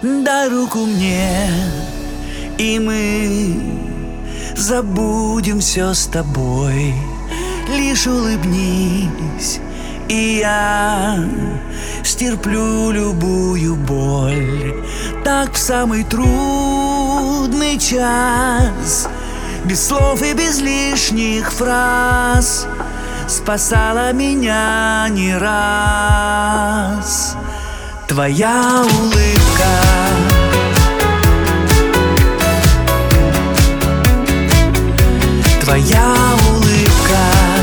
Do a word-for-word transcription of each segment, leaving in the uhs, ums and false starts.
Дай руку мне, и мы забудем все с тобой. Лишь улыбнись, и я стерплю любую боль. Так в самый трудный час, без слов и без лишних фраз, спасала меня не раз твоя улыбка. Твоя улыбка.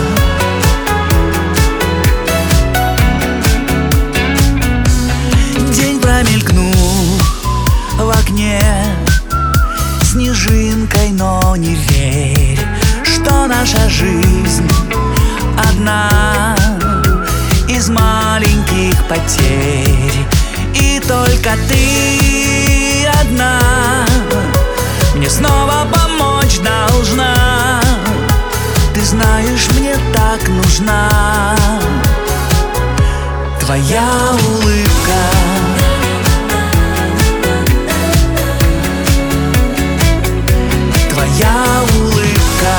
День промелькнул в окне снежинкой, но не верь, что наша жизнь одна из маленьких потерь. И только ты одна мне снова помочь должна. Ты знаешь, мне так нужна твоя улыбка. Твоя улыбка.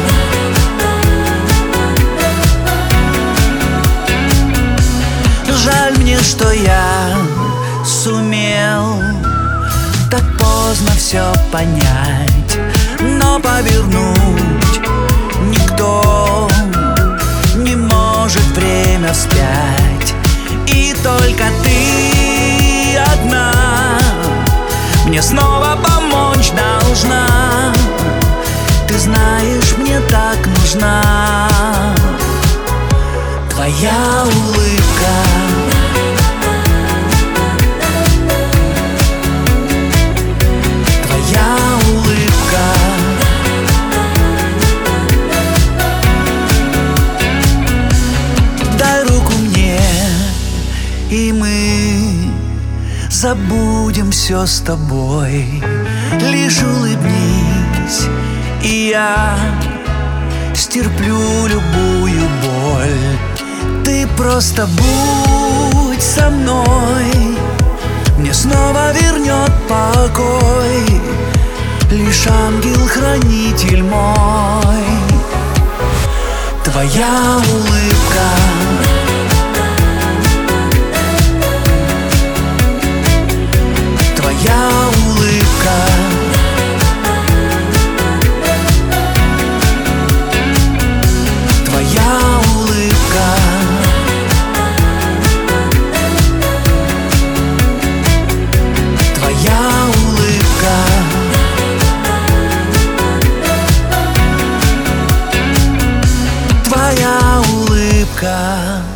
Жаль мне, что я сумел так поздно все понять, но повернуть никто не может время вспять. И только ты одна мне снова помочь должна. Ты знаешь, мне так нужна твоя улыбка. Твоя улыбка. Дай руку мне, и мы забудем все с тобой. Лишь улыбнись, и я стерплю любую боль. Ты просто будь со мной, мне снова вернет покой лишь ангел-хранитель мой. Твоя улыбка. Твоя улыбка. Твоя улыбка. Твоя улыбка. Твоя улыбка.